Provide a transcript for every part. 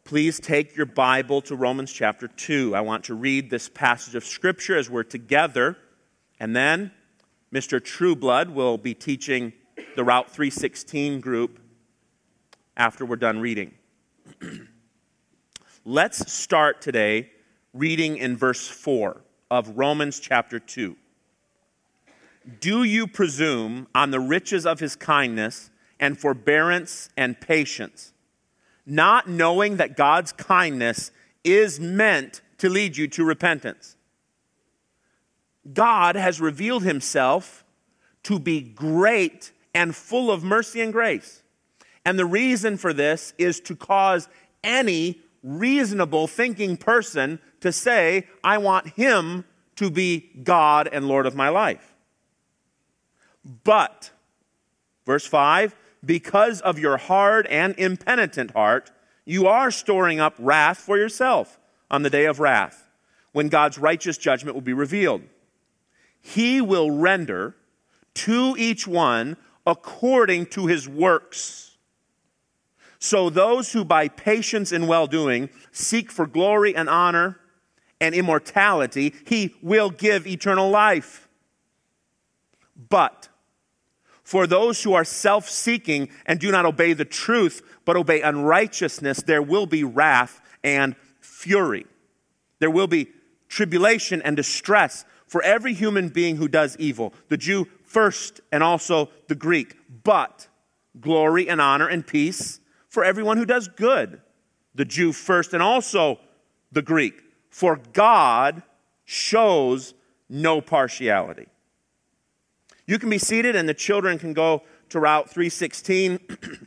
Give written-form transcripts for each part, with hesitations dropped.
please take your Bible to Romans chapter 2. I want to read this passage of Scripture as we're together, and then Mr. Trueblood will be teaching the Route 316 group after we're done reading. Let's start today reading in verse 4 of Romans chapter 2. Do you presume on the riches of his kindness and forbearance and patience, not knowing that God's kindness is meant to lead you to repentance? God has revealed himself to be great and full of mercy and grace. And the reason for this is to cause any reasonable thinking person to say, I want him to be God and Lord of my life. But, verse 5, because of your hard and impenitent heart, you are storing up wrath for yourself on the day of wrath, when God's righteous judgment will be revealed. He will render to each one according to his works. So those who by patience and well-doing seek for glory and honor and immortality, he will give eternal life. But for those who are self-seeking and do not obey the truth, but obey unrighteousness, there will be wrath and fury. There will be tribulation and distress for every human being who does evil, the Jew first and also the Greek, but glory and honor and peace for everyone who does good, the Jew first and also the Greek. For God shows no partiality. You can be seated and the children can go to Route 316.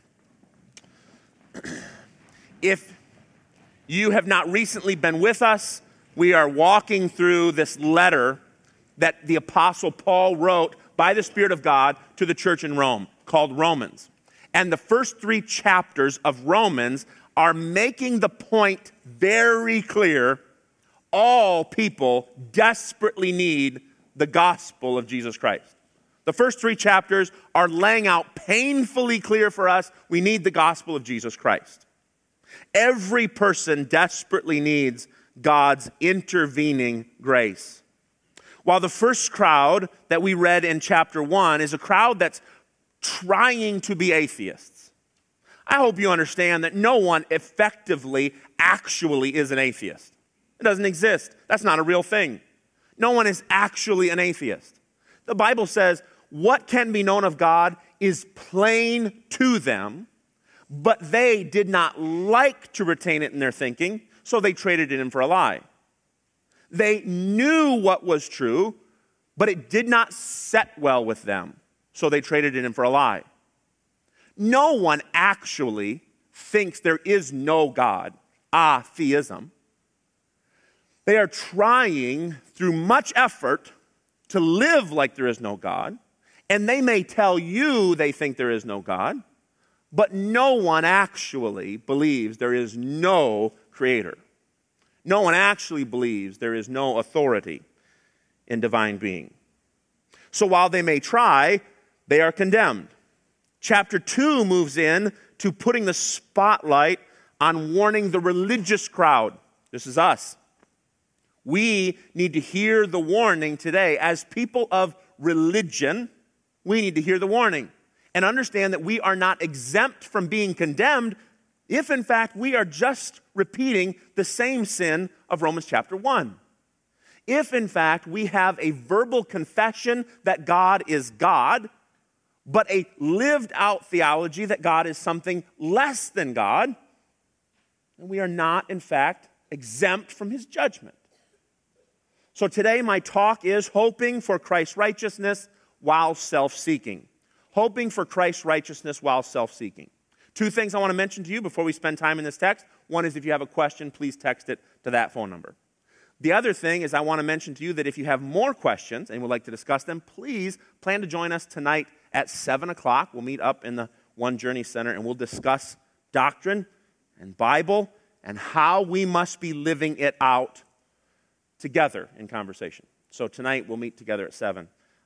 If you have not recently been with us, we are walking through this letter that the Apostle Paul wrote by the Spirit of God to the church in Rome, called Romans. And the first 3 chapters of Romans are making the point very clear: all people desperately need the gospel of Jesus Christ. The first 3 chapters are laying out painfully clear for us we need the gospel of Jesus Christ. Every person desperately needs God's intervening grace. While the first crowd that we read in chapter 1 is a crowd that's trying to be atheists, I hope you understand that no one effectively actually is an atheist. It doesn't exist. That's not a real thing. No one is actually an atheist. The Bible says what can be known of God is plain to them, but they did not like to retain it in their thinking, so they traded it in for a lie. They knew what was true, but it did not set well with them, so they traded it in for a lie. No one actually thinks there is no God, theism. They are trying through much effort to live like there is no God, and they may tell you they think there is no God, but no one actually believes there is no creator. No one actually believes there is no authority in divine being. So while they may try, they are condemned. Chapter 2 moves in to putting the spotlight on warning the religious crowd. This is us. We need to hear the warning today. As people of religion, we need to hear the warning and understand that we are not exempt from being condemned if, in fact, we are just repeating the same sin of Romans chapter 1. If, in fact, we have a verbal confession that God is God, but a lived-out theology that God is something less than God, then we are not, in fact, exempt from his judgment. So today my talk is hoping for Christ's righteousness while self-seeking. Hoping for Christ's righteousness while self-seeking. 2 things I want to mention to you before we spend time in this text. One is if you have a question, please text it to that phone number. The other thing is I want to mention to you that if you have more questions and would like to discuss them, please plan to join us tonight at 7 o'clock. We'll meet up in the One Journey Center and we'll discuss doctrine and Bible and how we must be living it out together in conversation. So tonight we'll meet together at 7.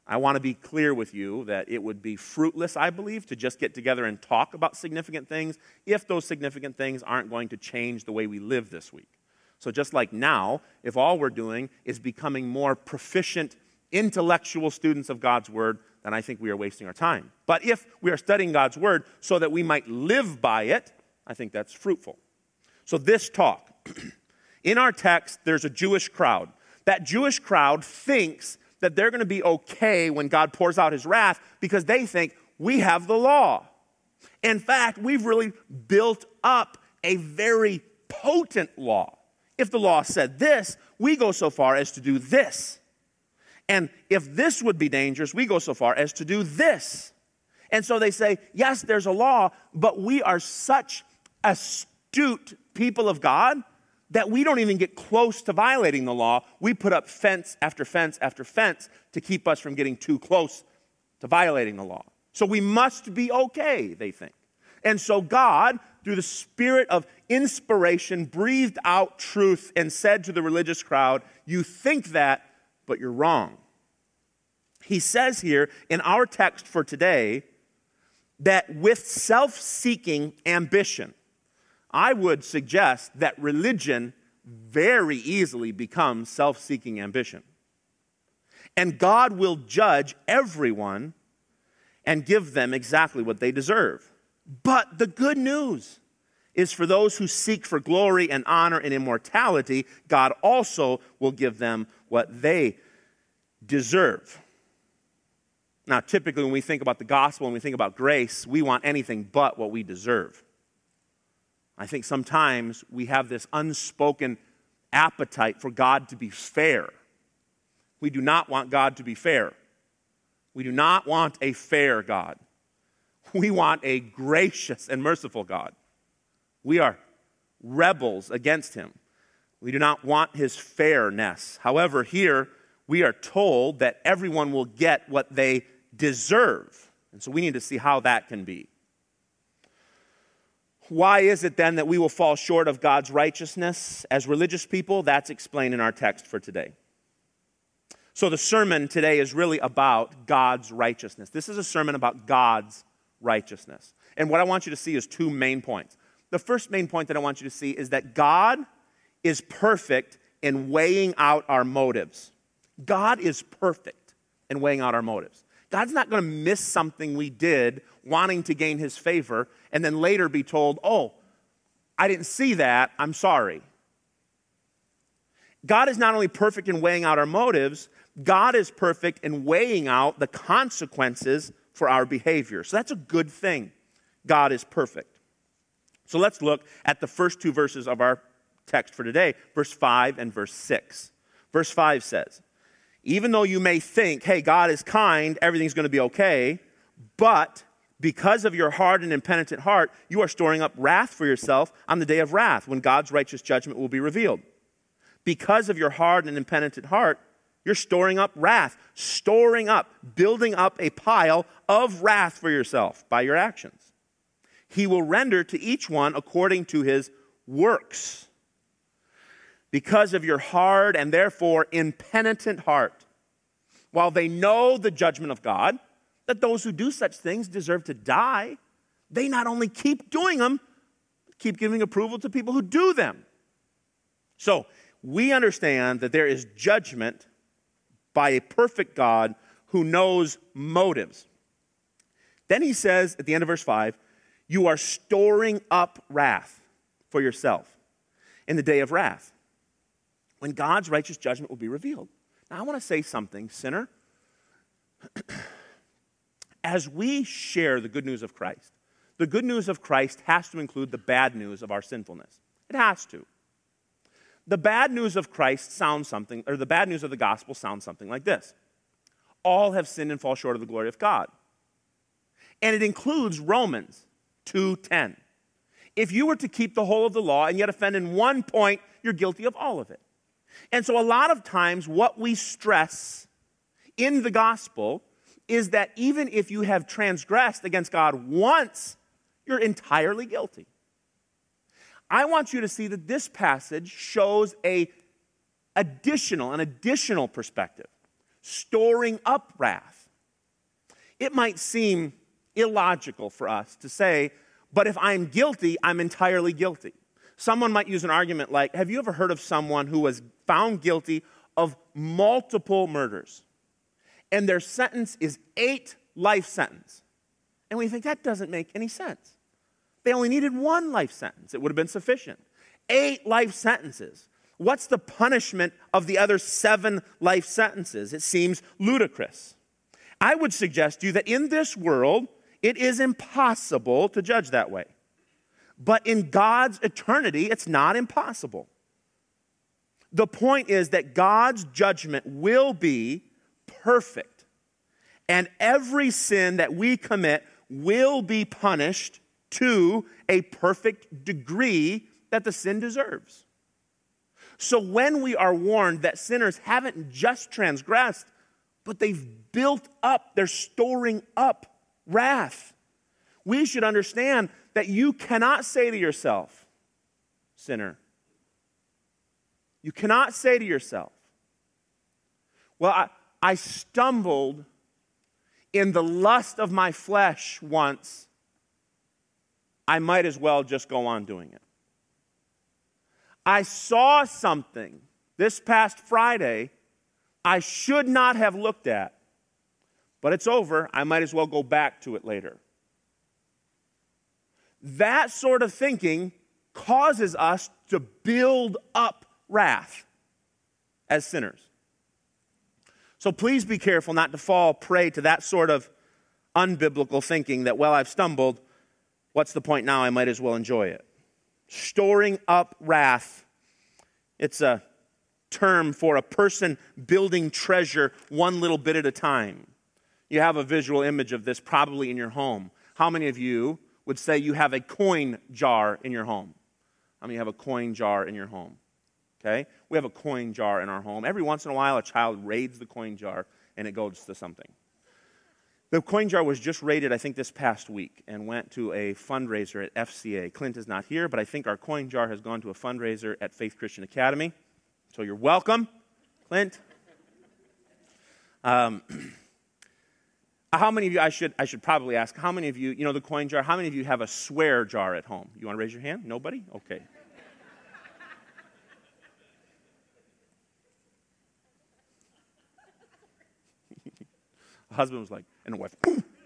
I want to be clear with you that it would be fruitless, I believe, to just get together and talk about significant things if those significant things aren't going to change the way we live this week. So just like now, if all we're doing is becoming more proficient, intellectual students of God's Word, then I think we are wasting our time. But if we are studying God's Word so that we might live by it, I think that's fruitful. So this talk, in our text, there's a Jewish crowd. That Jewish crowd thinks that they're going to be okay when God pours out his wrath because they think we have the law. In fact, we've really built up a very potent law. If the law said this, we go so far as to do this. And if this would be dangerous, we go so far as to do this. And so they say, yes, there's a law, but we are such astute people of God that we don't even get close to violating the law. We put up fence after fence after fence to keep us from getting too close to violating the law. So we must be okay, they think. And so God, through the spirit of inspiration, breathed out truth and said to the religious crowd, you think that, but you're wrong. He says here in our text for today that with self-seeking ambition, I would suggest that religion very easily becomes self-seeking ambition. And God will judge everyone and give them exactly what they deserve. But the good news is for those who seek for glory and honor and immortality, God also will give them what they deserve. Now, typically when we think about the gospel and we think about grace, we want anything but what we deserve. I think sometimes we have this unspoken appetite for God to be fair. We do not want God to be fair. We do not want a fair God. We want a gracious and merciful God. We are rebels against him. We do not want his fairness. However, here we are told that everyone will get what they deserve. And so we need to see how that can be. Why is it then that we will fall short of God's righteousness as religious people? That's explained in our text for today. So the sermon today is really about God's righteousness. This is a sermon about God's righteousness. And what I want you to see is two main points. The first main point that I want you to see is that God is perfect in weighing out our motives. God is perfect in weighing out our motives. God's not going to miss something we did wanting to gain his favor and then later be told, oh, I didn't see that, I'm sorry. God is not only perfect in weighing out our motives, God is perfect in weighing out the consequences for our behavior. So that's a good thing. God is perfect. So let's look at the first two verses of our text for today, verse 5 and verse 6. Verse 5 says, even though you may think, hey, God is kind, everything's going to be okay, but because of your hard and impenitent heart, you are storing up wrath for yourself on the day of wrath, when God's righteous judgment will be revealed. Because of your hard and impenitent heart, you're storing up wrath, building up a pile of wrath for yourself by your actions. He will render to each one according to his works. Because of your hard and therefore impenitent heart, while they know the judgment of God, that those who do such things deserve to die, they not only keep doing them, but keep giving approval to people who do them. So, we understand that there is judgment by a perfect God who knows motives. Then he says at the end of verse 5, you are storing up wrath for yourself in the day of wrath, when God's righteous judgment will be revealed. Now, I want to say something, sinner. As we share the good news of Christ, the good news of Christ has to include the bad news of our sinfulness. It has to. The bad news of Christ sounds something, or the bad news of the gospel sounds something like this. All have sinned and fall short of the glory of God. And it includes Romans 2:10. If you were to keep the whole of the law and yet offend in one point, you're guilty of all of it. And so a lot of times what we stress in the gospel is that even if you have transgressed against God once, you're entirely guilty. I want you to see that this passage shows an additional perspective. storing up wrath. It might seem illogical for us to say, but if I'm guilty, I'm entirely guilty. Someone might use an argument like, have you ever heard of someone who was found guilty of multiple murders, and their sentence is 8 life sentences? And we think that doesn't make any sense. They only needed 1 life sentence. It would have been sufficient. 8 life sentences. What's the punishment of the other 7 life sentences? It seems ludicrous. I would suggest to you that in this world, it is impossible to judge that way. But in God's eternity, it's not impossible. The point is that God's judgment will be perfect. And every sin that we commit will be punished to a perfect degree that the sin deserves. So when we are warned that sinners haven't just transgressed, but they've built up, they're storing up wrath, we should understand that you cannot say to yourself, sinner, you cannot say to yourself, well, I stumbled in the lust of my flesh once, I might as well just go on doing it. I saw something this past Friday I should not have looked at, but it's over. I might as well go back to it later. That sort of thinking causes us to build up wrath as sinners. So please be careful not to fall prey to that sort of unbiblical thinking that, well, I've stumbled. What's the point now? I might as well enjoy it. Storing up wrath. It's a term for a person building treasure one little bit at a time. You have a visual image of this probably in your home. How many of you would say you have a coin jar in your home? How many have a coin jar in your home? Okay? We have a coin jar in our home. Every once in a while, a child raids the coin jar and it goes to something. The coin jar was just raided, I think, this past week and went to a fundraiser at FCA. Clint is not here, but I think our coin jar has gone to a fundraiser at Faith Christian Academy. So you're welcome, Clint. How many of you, I should probably ask, how many of you, the coin jar, how many of you have a swear jar at home? You want to raise your hand? Nobody? Okay. The husband was like, and the wife,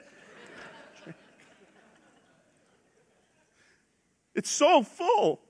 it's so full.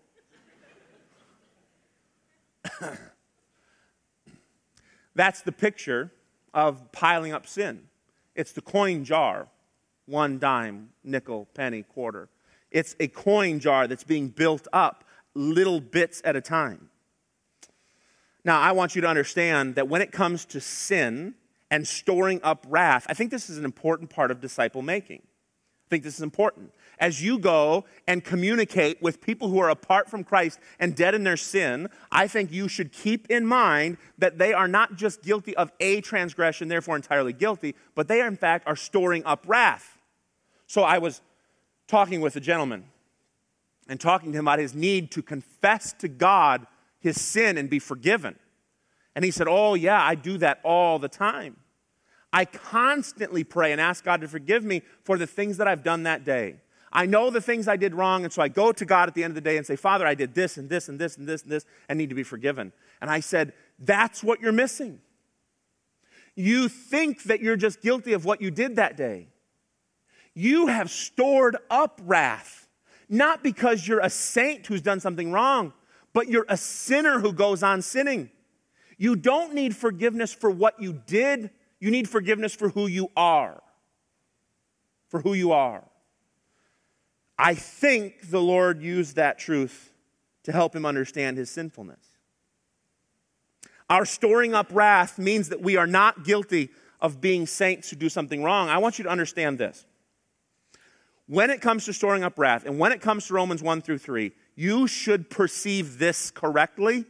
That's the picture of piling up sin. It's the coin jar, 1 dime, nickel, penny, quarter. It's a coin jar that's being built up little bits at a time. Now, I want you to understand that when it comes to sin and storing up wrath, I think this is an important part of disciple making. I think this is important. As you go and communicate with people who are apart from Christ and dead in their sin, I think you should keep in mind that they are not just guilty of a transgression, therefore entirely guilty, but they, in fact, are storing up wrath. So I was talking with a gentleman and talking to him about his need to confess to God his sin and be forgiven. And he said, oh, yeah, I do that all the time. I constantly pray and ask God to forgive me for the things that I've done that day. I know the things I did wrong, and so I go to God at the end of the day and say, Father, I did this and this and this and this and this and need to be forgiven. And I said, that's what you're missing. You think that you're just guilty of what you did that day. You have stored up wrath, not because you're a saint who's done something wrong, but you're a sinner who goes on sinning. You don't need forgiveness for what you did. You need forgiveness for who you are. For who you are. I think the Lord used that truth to help him understand his sinfulness. Our storing up wrath means that we are not guilty of being saints who do something wrong. I want you to understand this. When it comes to storing up wrath, and when it comes to Romans 1 through 3, you should perceive this correctly.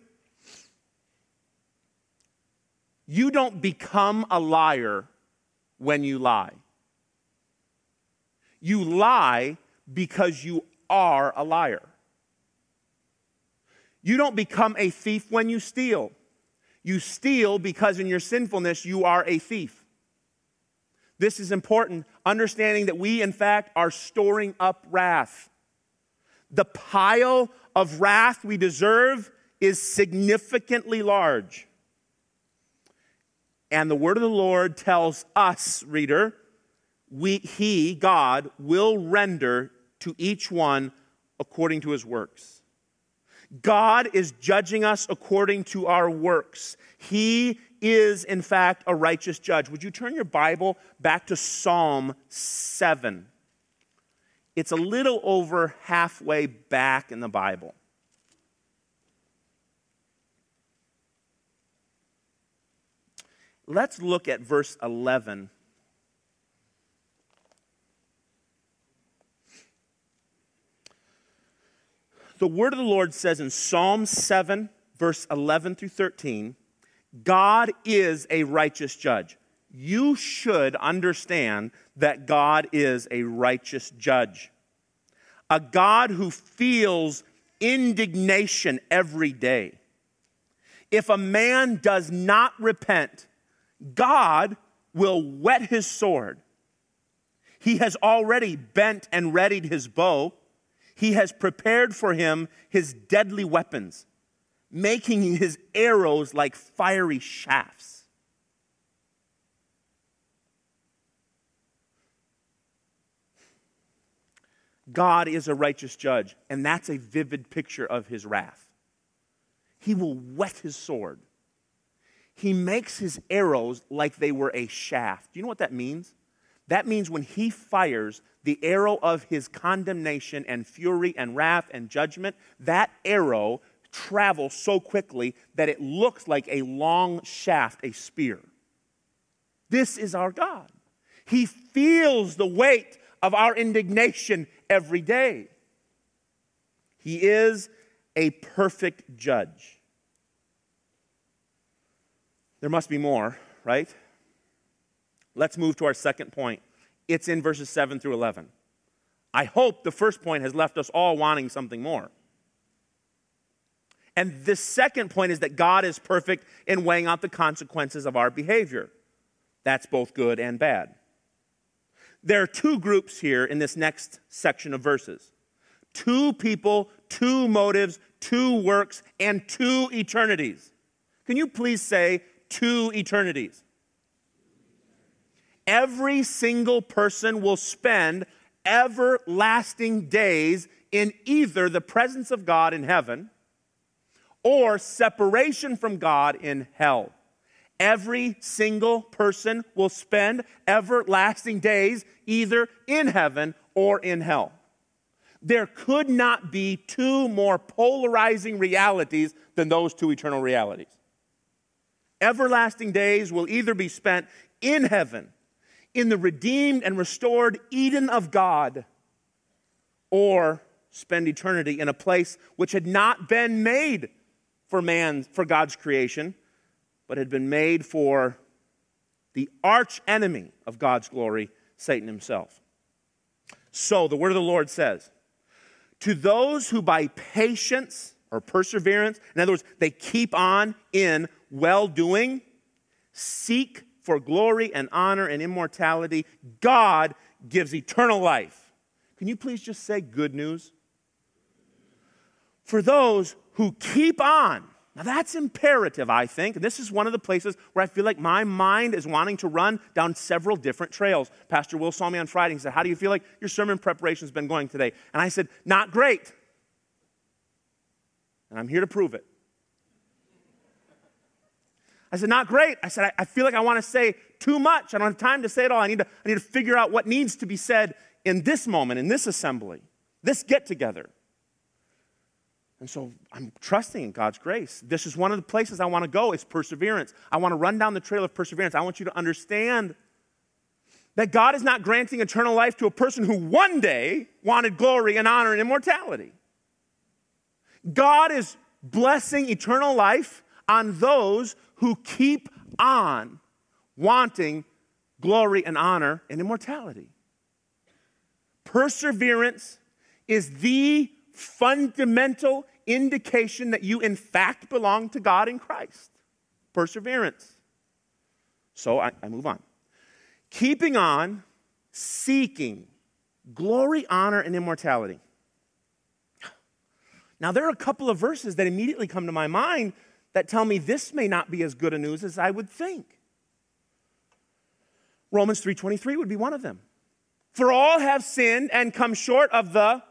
You don't become a liar when you lie. You lie because you are a liar. You don't become a thief when you steal. You steal because in your sinfulness you are a thief. This is important, understanding that we, in fact, are storing up wrath. The pile of wrath we deserve is significantly large. And the word of the Lord tells us, reader, He, God, will render to each one according to his works. God is judging us according to our works. He is, in fact, a righteous judge. Would you turn your Bible back to Psalm 7? It's a little over halfway back in the Bible. Let's look at verse 11. The word of the Lord says in Psalm 7, verse 11 through 13, God is a righteous judge. You should understand that God is a righteous judge. A God who feels indignation every day. If a man does not repent, God will whet his sword. He has already bent and readied his bow. He has prepared for him his deadly weapons, making his arrows like fiery shafts. God is a righteous judge, and that's a vivid picture of his wrath. He will whet his sword. He makes his arrows like they were a shaft. Do you know what that means? That means when he fires the arrow of his condemnation and fury and wrath and judgment, that arrow travels so quickly that it looks like a long shaft, a spear. This is our God. He feels the weight of our indignation every day. He is a perfect judge. There must be more, right? Let's move to our second point. It's in verses 7 through 11. I hope the first point has left us all wanting something more. And the second point is that God is perfect in weighing out the consequences of our behavior. That's both good and bad. There are two groups here in this next section of verses. Two people, two motives, two works, and two eternities. Can you please say two eternities? Every single person will spend everlasting days in either the presence of God in heaven or separation from God in hell. Every single person will spend everlasting days either in heaven or in hell. There could not be two more polarizing realities than those two eternal realities. Everlasting days will either be spent in heaven, in the redeemed and restored Eden of God, or spend eternity in a place which had not been made for God's creation, but had been made for the arch enemy of God's glory, Satan himself. So the word of the Lord says, to those who by patience or perseverance, in other words, they keep on in well-doing, seek for glory and honor and immortality, God gives eternal life. Can you please just say good news? For those who keep on. Now that's imperative, I think. And this is one of the places where I feel like my mind is wanting to run down several different trails. Pastor Will saw me on Friday. He said, how do you feel like your sermon preparation has been going today? And I said, not great. And I'm here to prove it. I said, not great. I said, I feel like I want to say too much. I don't have time to say it all. I need to figure out what needs to be said in this moment, in this assembly, this get-together. And so I'm trusting in God's grace. This is one of the places I want to go is perseverance. I want to run down the trail of perseverance. I want you to understand that God is not granting eternal life to a person who one day wanted glory and honor and immortality. God is blessing eternal life on those who keep on wanting glory and honor and immortality. Perseverance is the fundamental indication that you in fact belong to God in Christ. perseverance. So I move on. Keeping on, seeking glory, honor, and immortality. Now, there are a couple of verses that immediately come to my mind that tell me this may not be as good a news as I would think. Romans 3:23 would be one of them. For all have sinned and come short of the...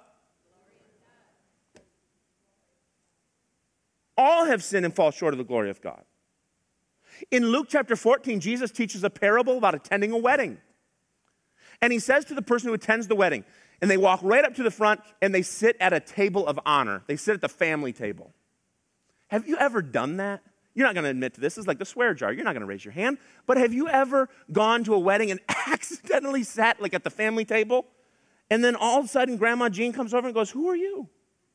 All have sinned and fall short of the glory of God. In Luke chapter 14, Jesus teaches a parable about attending a wedding. And he says to the person who attends the wedding, and they walk right up to the front, and they sit at a table of honor. They sit at the family table. Have you ever done that? You're not going to admit to this. This is like the swear jar. You're not going to raise your hand. But have you ever gone to a wedding and accidentally sat like at the family table? And then all of a sudden, Grandma Jean comes over and goes, who are you?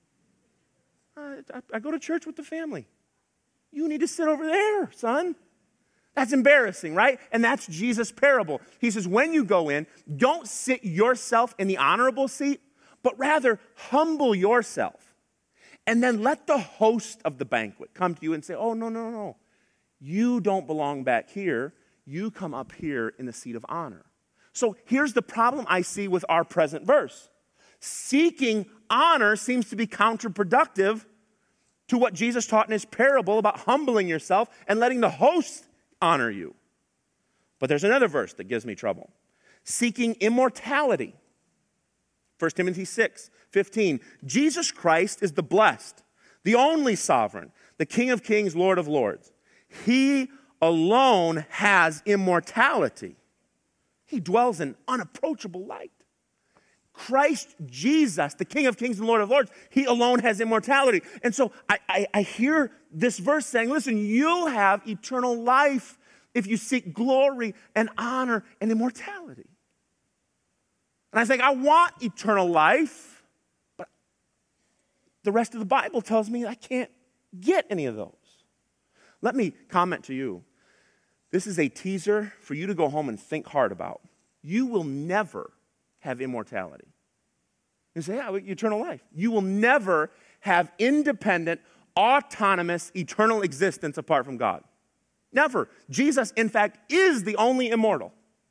I go to church with the family. You need to sit over there, son. That's embarrassing, right? And that's Jesus' parable. He says, when you go in, don't sit yourself in the honorable seat, but rather humble yourself. And then let the host of the banquet come to you and say, oh, no. You don't belong back here. You come up here in the seat of honor. So here's the problem I see with our present verse. Seeking honor seems to be counterproductive to what Jesus taught in his parable about humbling yourself and letting the host honor you. But there's another verse that gives me trouble. Seeking immortality. 1 Timothy 6:15. Jesus Christ is the blessed, the only sovereign, the King of kings, Lord of lords. He alone has immortality. He dwells in unapproachable light. Christ Jesus, the King of kings and Lord of lords, he alone has immortality. And so I hear this verse saying, listen, you'll have eternal life if you seek glory and honor and immortality. And I think, I want eternal life, but the rest of the Bible tells me I can't get any of those. Let me comment to you. This is a teaser for you to go home and think hard about. You will never have immortality. You say, yeah, eternal life. You will never have independent, autonomous, eternal existence apart from God. Never. Jesus, in fact, is the only immortal.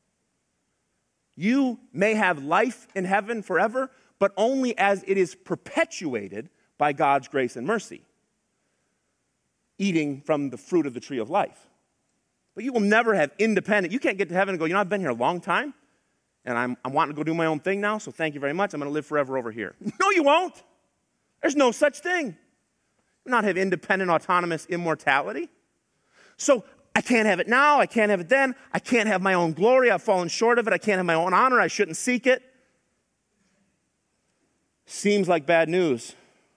You may have life in heaven forever, but only as it is perpetuated by God's grace and mercy, eating from the fruit of the tree of life. But you will never have independent. You can't get to heaven and go, I've been here a long time, and I'm wanting to go do my own thing now, so thank you very much. I'm going to live forever over here. No, you won't. There's no such thing. You will not have independent, autonomous immortality. So I can't have it now. I can't have it then. I can't have my own glory. I've fallen short of it. I can't have my own honor. I shouldn't seek it. Seems like bad news.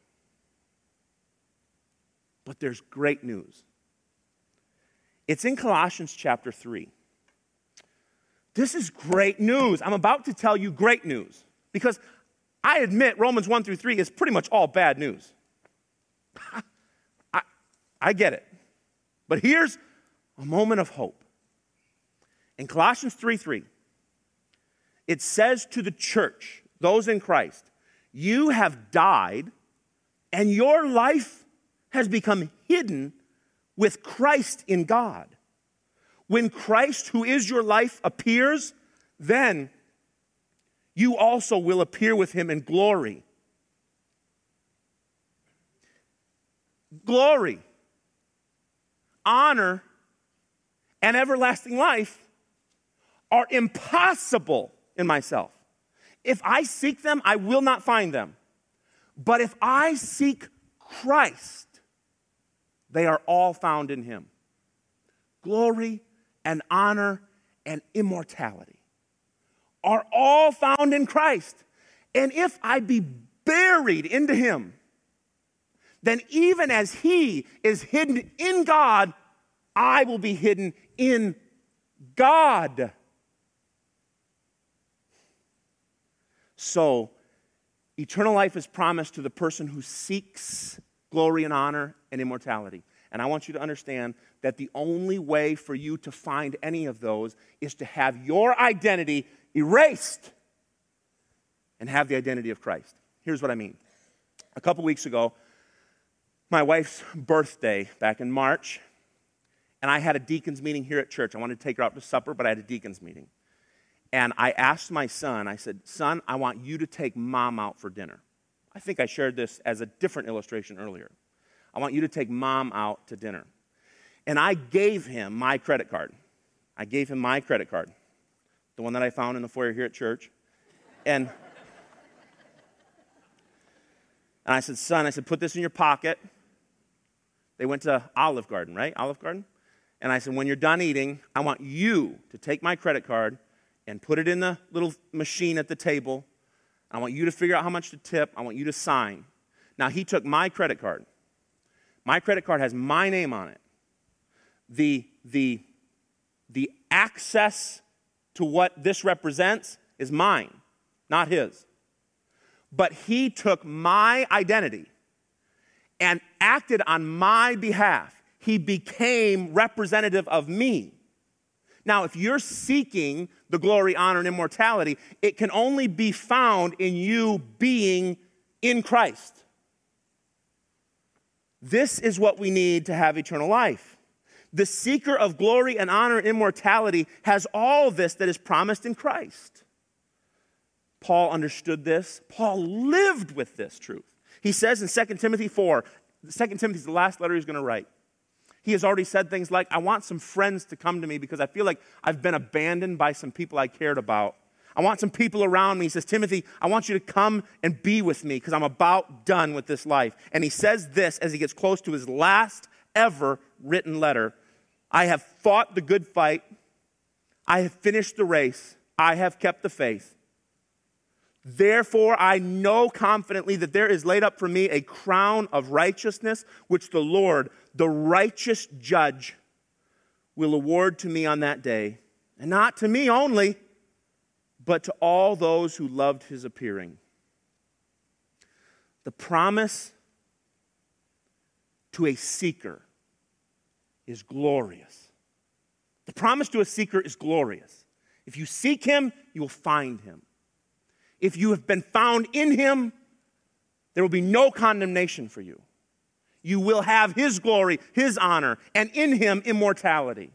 But there's great news. It's in Colossians chapter 3. This is great news. I'm about to tell you great news because I admit Romans 1 through 3 is pretty much all bad news. I get it. But here's a moment of hope. In Colossians 3:3, it says to the church, those in Christ, you have died and your life has become hidden with Christ in God. When Christ, who is your life, appears, then you also will appear with him in glory. Glory, honor, and everlasting life are impossible in myself. If I seek them, I will not find them. But if I seek Christ, they are all found in him. Glory and honor and immortality are all found in Christ. And if I be buried into him, then even as he is hidden in God, I will be hidden in God. So, eternal life is promised to the person who seeks glory and honor and immortality. And I want you to understand that the only way for you to find any of those is to have your identity erased and have the identity of Christ. Here's what I mean. A couple weeks ago, my wife's birthday back in March, and I had a deacons meeting here at church. I wanted to take her out to supper, but I had a deacons meeting. And I asked my son, I said, son, I want you to take mom out for dinner. I think I shared this as a different illustration earlier. I want you to take mom out to dinner. And I gave him my credit card. The one that I found in the foyer here at church. And I said, son, put this in your pocket. They went to Olive Garden, right? Olive Garden. And I said, when you're done eating, I want you to take my credit card and put it in the little machine at the table. I want you to figure out how much to tip. I want you to sign. Now, he took my credit card. My credit card has my name on it. The access to what this represents is mine, not his. But he took my identity and acted on my behalf. He became representative of me. Now, if you're seeking the glory, honor, and immortality, it can only be found in you being in Christ. This is what we need to have eternal life. The seeker of glory and honor and immortality has all this that is promised in Christ. Paul understood this. Paul lived with this truth. He says in 2 Timothy 4, 2 Timothy is the last letter he's going to write. He has already said things like, I want some friends to come to me because I feel like I've been abandoned by some people I cared about. I want some people around me. He says, Timothy, I want you to come and be with me because I'm about done with this life. And he says this as he gets close to his last ever written letter. I have fought the good fight. I have finished the race. I have kept the faith. Therefore, I know confidently that there is laid up for me a crown of righteousness, which the Lord, the righteous judge, will award to me on that day. And not to me only, but to all those who loved his appearing. The promise to a seeker is glorious. The promise to a seeker is glorious. If you seek him, you will find him. If you have been found in him, there will be no condemnation for you. You will have his glory, his honor, and in him, immortality.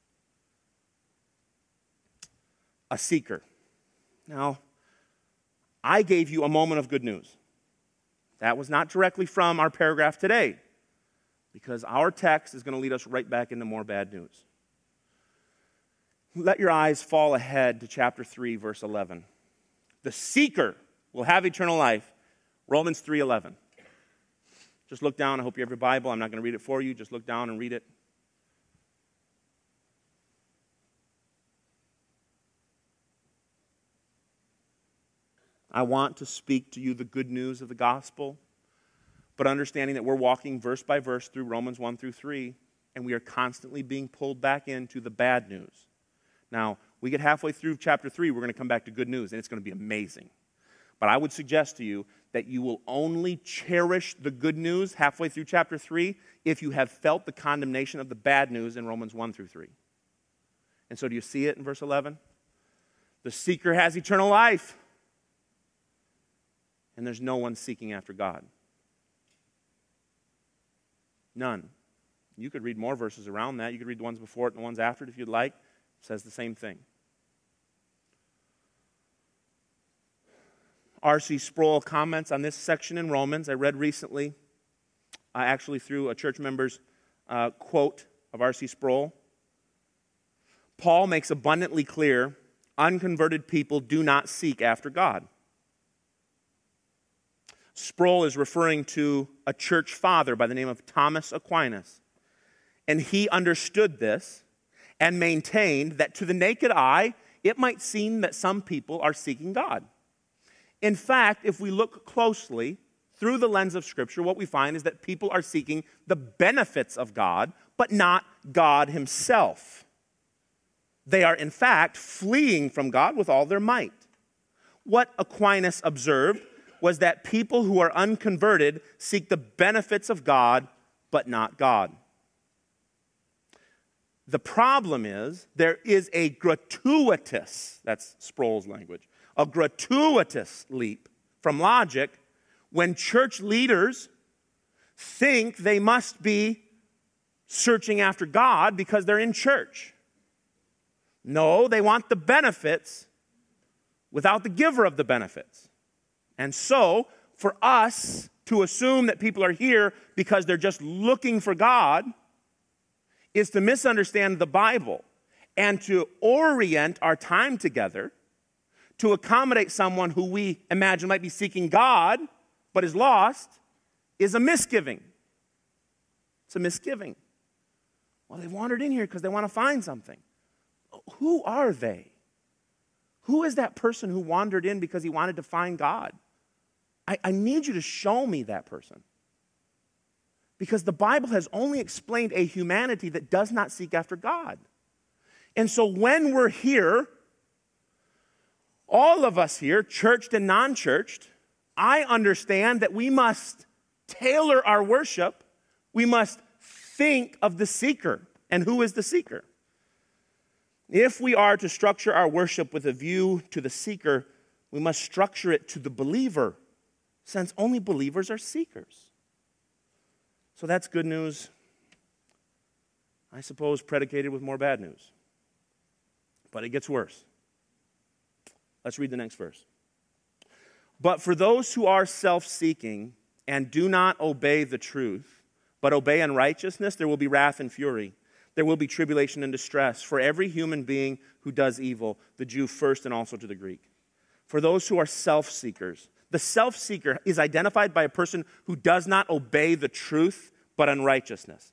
A seeker. Now, I gave you a moment of good news. That was not directly from our paragraph today, because our text is going to lead us right back into more bad news. Let your eyes fall ahead to chapter 3, verse 11. The seeker will have eternal life. Romans 3:11. Just look down. I hope you have your Bible. I'm not going to read it for you. Just look down and read it. I want to speak to you the good news of the gospel, but understanding that we're walking verse by verse through Romans 1 through 3, and we are constantly being pulled back into the bad news. Now, we get halfway through chapter 3, we're going to come back to good news, and it's going to be amazing. But I would suggest to you that you will only cherish the good news halfway through chapter 3 if you have felt the condemnation of the bad news in Romans 1 through 3. And so do you see it in verse 11? The seeker has eternal life, and there's no one seeking after God. None. You could read more verses around that. You could read the ones before it and the ones after it if you'd like. It says the same thing. R.C. Sproul comments on this section in Romans. I read recently, actually through a church member's quote of R.C. Sproul. Paul makes abundantly clear, unconverted people do not seek after God. Sproul is referring to a church father by the name of Thomas Aquinas. And he understood this and maintained that to the naked eye, it might seem that some people are seeking God. In fact, if we look closely through the lens of Scripture, what we find is that people are seeking the benefits of God, but not God himself. They are, in fact, fleeing from God with all their might. What Aquinas observed was that people who are unconverted seek the benefits of God, but not God. The problem is there is a gratuitous, that's Sproul's language, a gratuitous leap from logic when church leaders think they must be searching after God because they're in church. No, they want the benefits without the giver of the benefits. And so, for us to assume that people are here because they're just looking for God is to misunderstand the Bible and to orient our time together to accommodate someone who we imagine might be seeking God but is lost is a misgiving. It's a misgiving. Well, they wandered in here because they want to find something. Who are they? Who is that person who wandered in because he wanted to find God? I need you to show me that person. Because the Bible has only explained a humanity that does not seek after God. And so when we're here, all of us here, churched and non-churched, I understand that we must tailor our worship. We must think of the seeker. And who is the seeker? If we are to structure our worship with a view to the seeker, we must structure it to the believer, since only believers are seekers. So that's good news, I suppose, predicated with more bad news. But it gets worse. Let's read the next verse. But for those who are self-seeking and do not obey the truth, but obey unrighteousness, there will be wrath and fury. There will be tribulation and distress for every human being who does evil, the Jew first and also to the Greek. For those who are self-seekers, the self-seeker is identified by a person who does not obey the truth, but unrighteousness.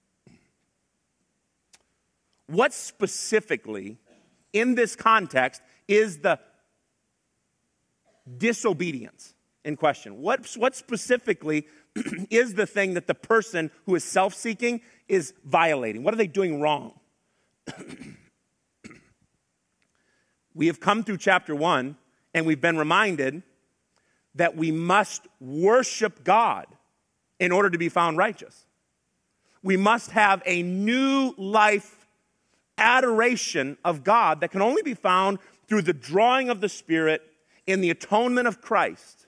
What specifically, in this context, is the disobedience in question? What specifically is the thing that the person who is self-seeking is violating? What are they doing wrong? We have come through chapter 1, and we've been reminded that we must worship God in order to be found righteous. We must have a new life adoration of God that can only be found through the drawing of the Spirit in the atonement of Christ.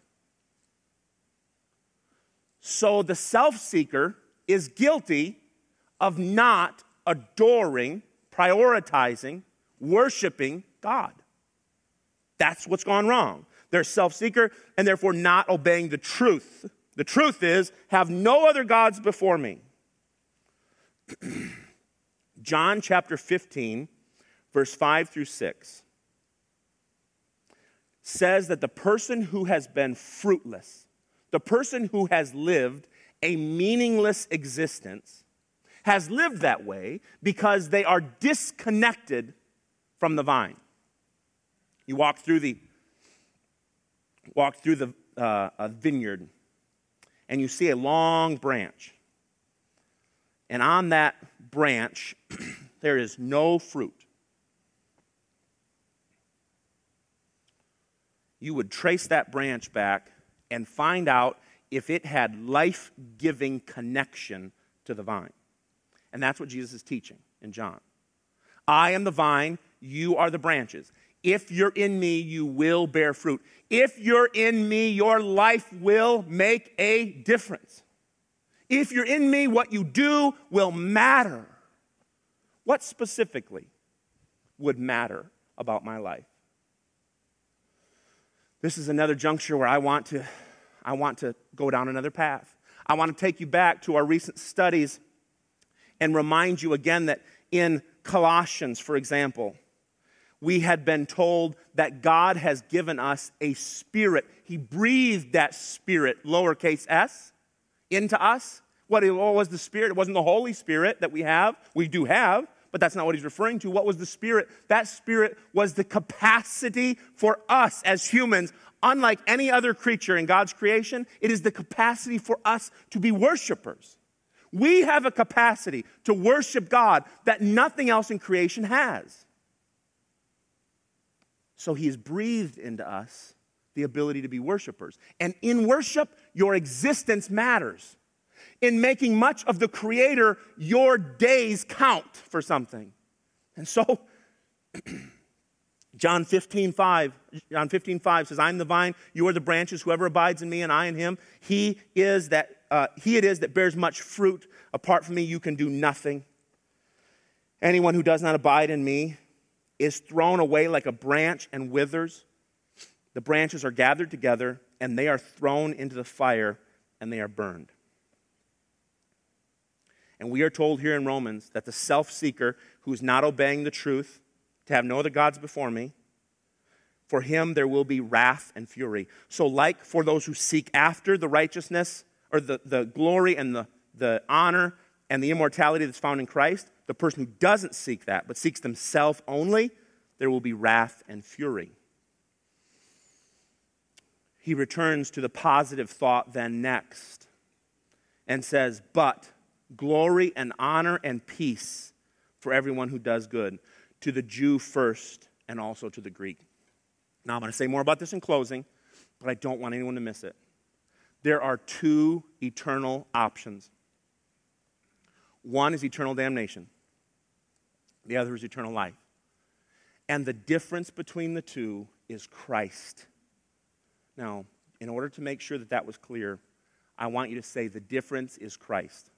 So the self-seeker is guilty of not adoring, prioritizing, worshiping God. That's what's gone wrong. They're self-seeker and therefore not obeying the truth. The truth is, have no other gods before me. John chapter 15, verse 5 through 6, says that the person who has been fruitless, the person who has lived a meaningless existence, has lived that way because they are disconnected from the vine. You walk through the vineyard, and you see a long branch. And on that branch, there is no fruit. You would trace that branch back and find out if it had life-giving connection to the vine. And that's what Jesus is teaching in John. I am the vine, you are the branches. If you're in me, you will bear fruit. If you're in me, your life will make a difference. If you're in me, what you do will matter. What specifically would matter about my life? This is another juncture where I want to go down another path. I want to take you back to our recent studies and remind you again that in Colossians, for example, we had been told that God has given us a spirit. He breathed that spirit, lowercase s, into us. What was the Spirit? It wasn't the Holy Spirit that we have. We do have, but that's not what he's referring to. What was the Spirit? That Spirit was the capacity for us as humans. Unlike any other creature in God's creation, it is the capacity for us to be worshipers. We have a capacity to worship God that nothing else in creation has. So he has breathed into us the ability to be worshipers. And in worship, your existence matters. In making much of the Creator, your days count for something. And so, John 15:5 says, I am the vine, you are the branches, whoever abides in me and I in him, he is that he it is that bears much fruit. Apart from me, you can do nothing. Anyone who does not abide in me is thrown away like a branch and withers. The branches are gathered together, and they are thrown into the fire, and they are burned. And we are told here in Romans that the self-seeker who is not obeying the truth, to have no other gods before me, for him there will be wrath and fury. So like for those who seek after the righteousness, or the glory and the honor and the immortality that's found in Christ, the person who doesn't seek that, but seeks themselves only, there will be wrath and fury. He returns to the positive thought then next and says, but glory and honor and peace for everyone who does good, to the Jew first and also to the Greek. Now, I'm going to say more about this in closing, but I don't want anyone to miss it. There are two eternal options. One is eternal damnation. The other is eternal life. And the difference between the two is Christ. Now, in order to make sure that that was clear, I want you to say the difference is Christ.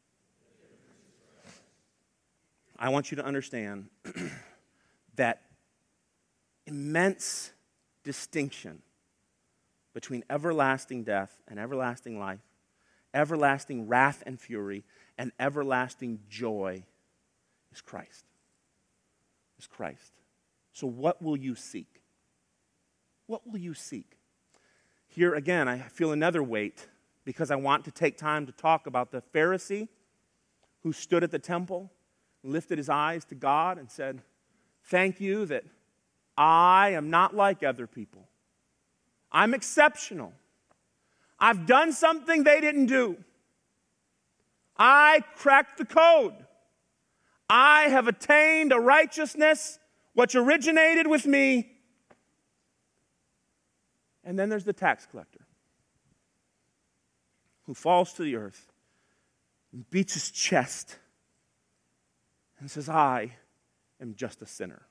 I want you to understand that immense distinction between everlasting death and everlasting life, everlasting wrath and fury, and everlasting joy is Christ. Is Christ. So what will you seek? What will you seek? Here again, I feel another weight because I want to take time to talk about the Pharisee who stood at the temple, lifted his eyes to God and said, thank you that I am not like other people. I'm exceptional. I've done something they didn't do. I cracked the code. I have attained a righteousness which originated with me. And then there's the tax collector who falls to the earth and beats his chest and says, I am just a sinner.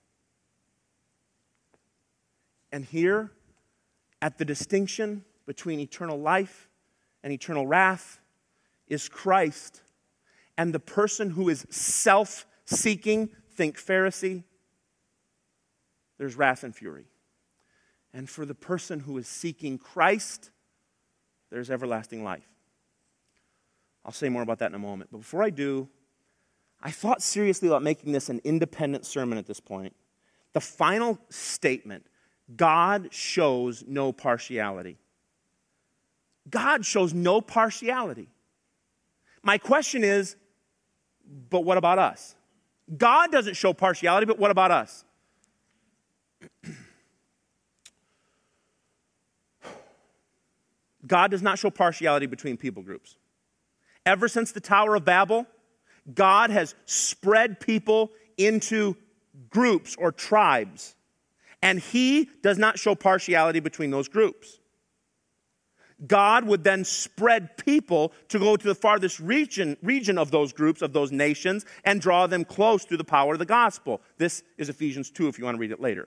And here, at the distinction between eternal life and eternal wrath, is Christ. And the person who is self-seeking, think Pharisee, there's wrath and fury. And for the person who is seeking Christ, there's everlasting life. I'll say more about that in a moment. But before I do, I thought seriously about making this an independent sermon at this point. The final statement, God shows no partiality. God shows no partiality. My question is, but what about us? God doesn't show partiality, but what about us? God does not show partiality between people groups. Ever since the Tower of Babel, God has spread people into groups or tribes, and he does not show partiality between those groups. God would then spread people to go to the farthest region of those groups, of those nations, and draw them close through the power of the gospel. This is Ephesians 2 if you want to read it later.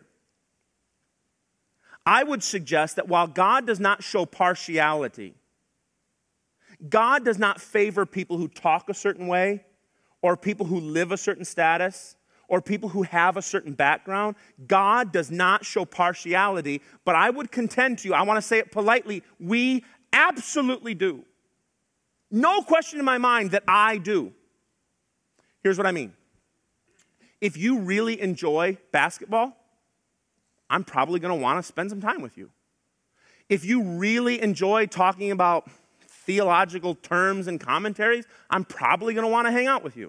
I would suggest that while God does not show partiality, God does not favor people who talk a certain way, or people who live a certain status, or people who have a certain background. God does not show partiality, but I would contend to you, I want to say it politely, we absolutely do. No question in my mind that I do. Here's what I mean. If you really enjoy basketball, I'm probably going to want to spend some time with you. If you really enjoy talking about theological terms and commentaries, I'm probably going to want to hang out with you.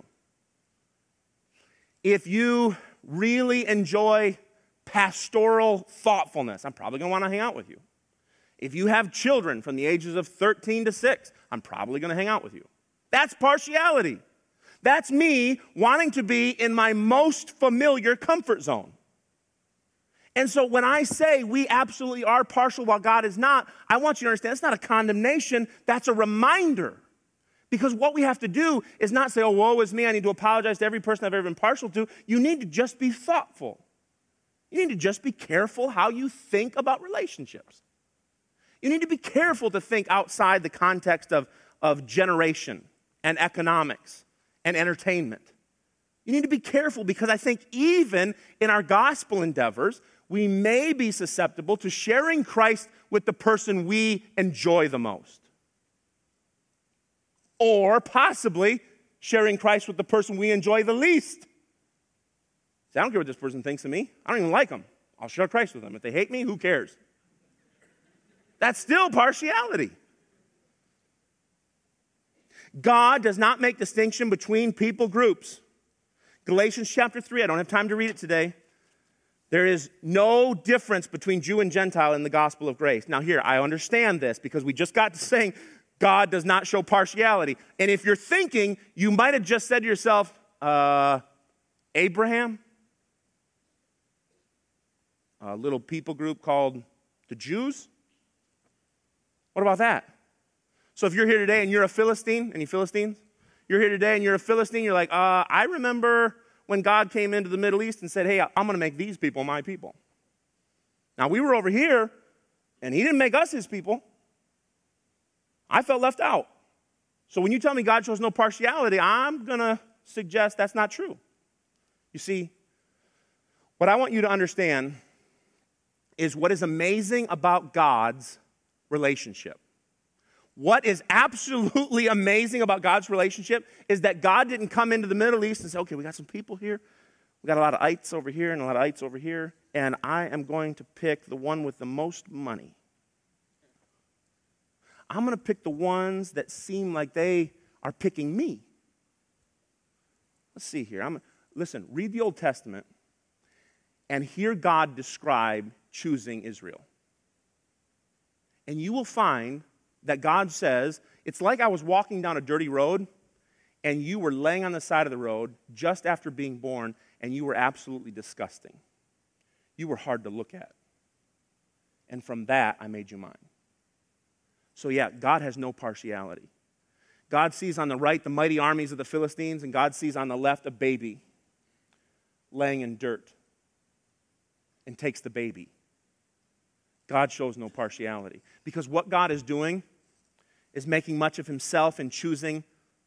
If you really enjoy pastoral thoughtfulness, I'm probably going to want to hang out with you. If you have children from the ages of 13 to 6, I'm probably going to hang out with you. That's partiality. That's me wanting to be in my most familiar comfort zone. And so when I say we absolutely are partial while God is not, I want you to understand it's not a condemnation, that's a reminder. Because what we have to do is not say, oh, woe is me, I need to apologize to every person I've ever been partial to. You need to just be thoughtful. You need to just be careful how you think about relationships. You need to be careful to think outside the context of of generation and economics and entertainment. You need to be careful because I think even in our gospel endeavors, we may be susceptible to sharing Christ with the person we enjoy the most. Or possibly sharing Christ with the person we enjoy the least. See, I don't care what this person thinks of me. I don't even like them. I'll share Christ with them. If they hate me, who cares? That's still partiality. God does not make distinction between people groups. Galatians chapter 3, I don't have time to read it today. There is no difference between Jew and Gentile in the gospel of grace. Now here, I understand this because we just got to saying God does not show partiality. And if you're thinking, you might have just said to yourself, Abraham, a little people group called the Jews. What about that? So if you're here today and you're a Philistine, any Philistines? You're here today and you're a Philistine, you're like, I remember when God came into the Middle East and said, hey, I'm going to make these people my people. Now, we were over here, and he didn't make us his people. I felt left out. So when you tell me God shows no partiality, I'm going to suggest that's not true. You see, what I want you to understand is what is amazing about God's relationship. What is absolutely amazing about God's relationship is that God didn't come into the Middle East and say, okay, we got some people here. We got a lot of ites over here and a lot of ites over here, and I am going to pick the one with the most money. I'm going to pick the ones that seem like they are picking me. Let's see here. Listen, read the Old Testament and hear God describe choosing Israel. And you will find that God says, it's like I was walking down a dirty road and you were laying on the side of the road just after being born and you were absolutely disgusting. You were hard to look at. And from that, I made you mine. So yeah, God has no partiality. God sees on the right the mighty armies of the Philistines, and God sees on the left a baby laying in dirt and takes the baby. God shows no partiality. Because what God is doing is making much of himself and choosing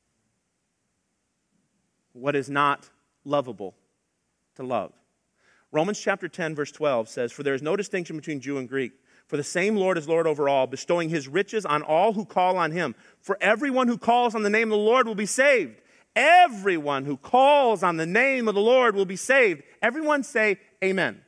what is not lovable to love. Romans chapter 10, verse 12 says, for there is no distinction between Jew and Greek, for the same Lord is Lord over all, bestowing his riches on all who call on him. For everyone who calls on the name of the Lord will be saved. Everyone who calls on the name of the Lord will be saved. Everyone say amen.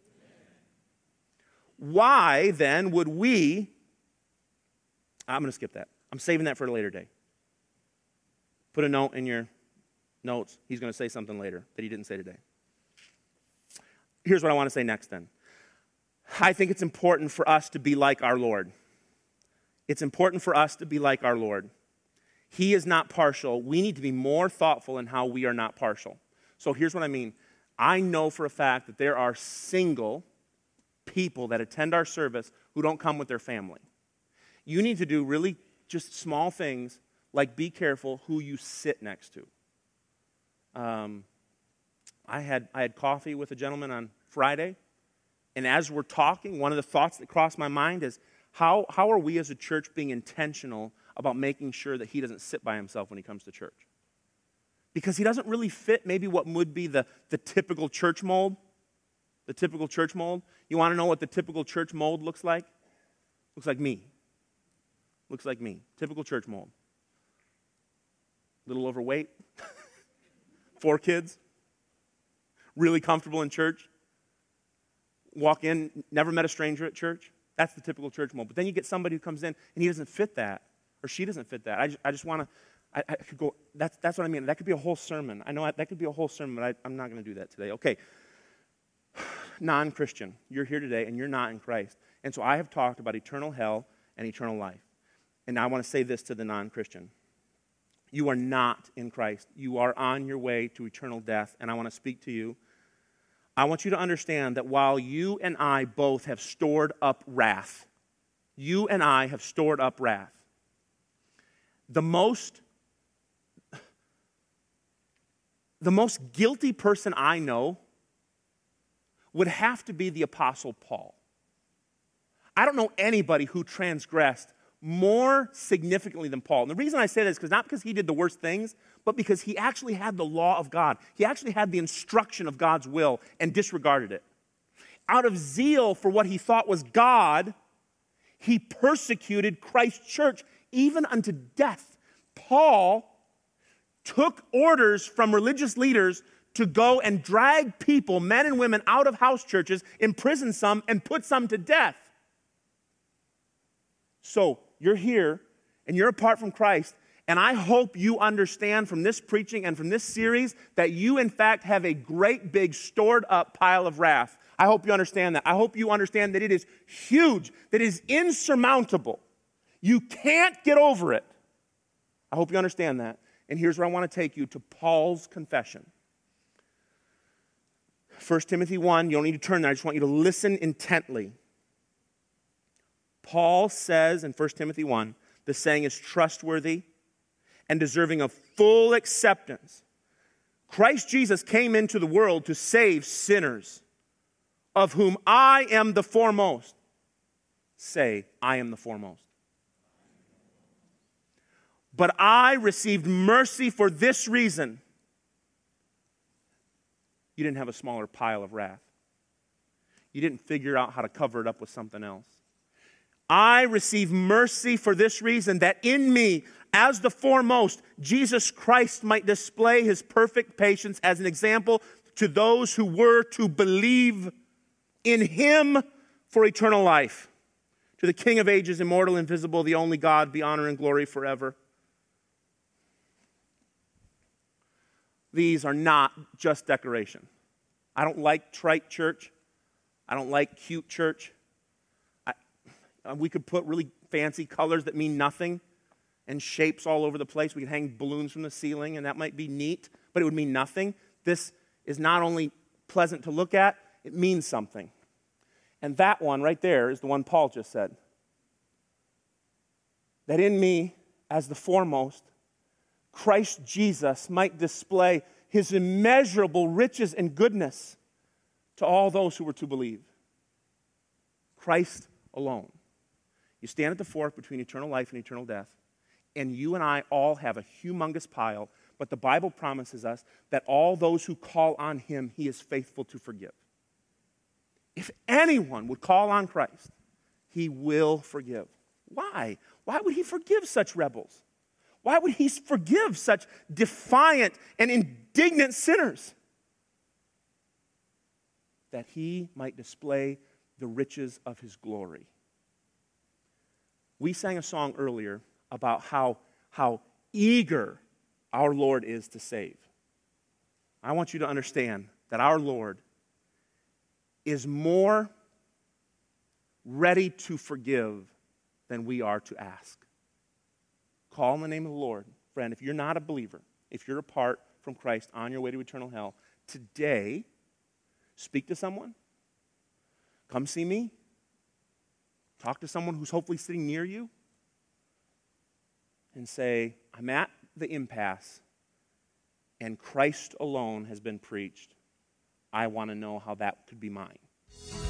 Why then would we, I'm going to skip that. I'm saving that for a later day. Put a note in your notes. He's going to say something later that he didn't say today. Here's what I want to say next then. I think it's important for us to be like our Lord. It's important for us to be like our Lord. He is not partial. We need to be more thoughtful in how we are not partial. So here's what I mean. I know for a fact that there are single people that attend our service who don't come with their family. You need to do really just small things like be careful who you sit next to. I had coffee with a gentleman on Friday, and as we're talking, one of the thoughts that crossed my mind is how are we as a church being intentional about making sure that he doesn't sit by himself when he comes to church? Because he doesn't really fit maybe what would be the typical church mold. The typical church mold. You want to know what the typical church mold looks like? Looks like me. Looks like me. Typical church mold. Little overweight. 4 kids. Really comfortable in church. Walk in, never met a stranger at church. That's the typical church mold. But then you get somebody who comes in and he doesn't fit that, or she doesn't fit that. I just want to, I could go, that's what I mean. That could be a whole sermon. I know that could be a whole sermon, but I'm not going to do that today. Okay. Non-Christian. You're here today and you're not in Christ. And so I have talked about eternal hell and eternal life. And I want to say this to the non-Christian. You are not in Christ. You are on your way to eternal death. And I want to speak to you. I want you to understand that while you and I both have stored up wrath, you and I have stored up wrath. The most guilty person I know would have to be the Apostle Paul. I don't know anybody who transgressed more significantly than Paul. And the reason I say this is not because he did the worst things, but because he actually had the law of God. He actually had the instruction of God's will and disregarded it. Out of zeal for what he thought was God, he persecuted Christ's church even unto death. Paul took orders from religious leaders to go and drag people, men and women, out of house churches, imprison some, and put some to death. So you're here, and you're apart from Christ, and I hope you understand from this preaching and from this series that you, in fact, have a great big stored up pile of wrath. I hope you understand that. I hope you understand that it is huge, that it is insurmountable. You can't get over it. I hope you understand that. And here's where I want to take you, to Paul's confession. 1 Timothy 1, you don't need to turn there. I just want you to listen intently. Paul says in 1 Timothy 1, the saying is trustworthy and deserving of full acceptance. Christ Jesus came into the world to save sinners, of whom I am the foremost. Say, I am the foremost. But I received mercy for this reason. You didn't have a smaller pile of wrath. You didn't figure out how to cover it up with something else. I receive mercy for this reason, that in me, as the foremost, Jesus Christ might display his perfect patience as an example to those who were to believe in him for eternal life. To the King of ages, immortal, invisible, the only God, be honor and glory forever. These are not just decoration. I don't like trite church. I don't like cute church. We could put really fancy colors that mean nothing and shapes all over the place. We could hang balloons from the ceiling, and that might be neat, but it would mean nothing. This is not only pleasant to look at, it means something. And that one right there is the one Paul just said. That in me, as the foremost, Christ Jesus might display his immeasurable riches and goodness to all those who were to believe. Christ alone. You stand at the fork between eternal life and eternal death, and you and I all have a humongous pile, but the Bible promises us that all those who call on him, he is faithful to forgive. If anyone would call on Christ, he will forgive. Why? Why would he forgive such rebels? Why would he forgive such defiant and indignant sinners? That he might display the riches of his glory. We sang a song earlier about how eager our Lord is to save. I want you to understand that our Lord is more ready to forgive than we are to ask. Call in the name of the Lord. Friend, if you're not a believer, if you're apart from Christ on your way to eternal hell, today, speak to someone. Come see me. Talk to someone who's hopefully sitting near you and say, I'm at the impasse and Christ alone has been preached. I want to know how that could be mine.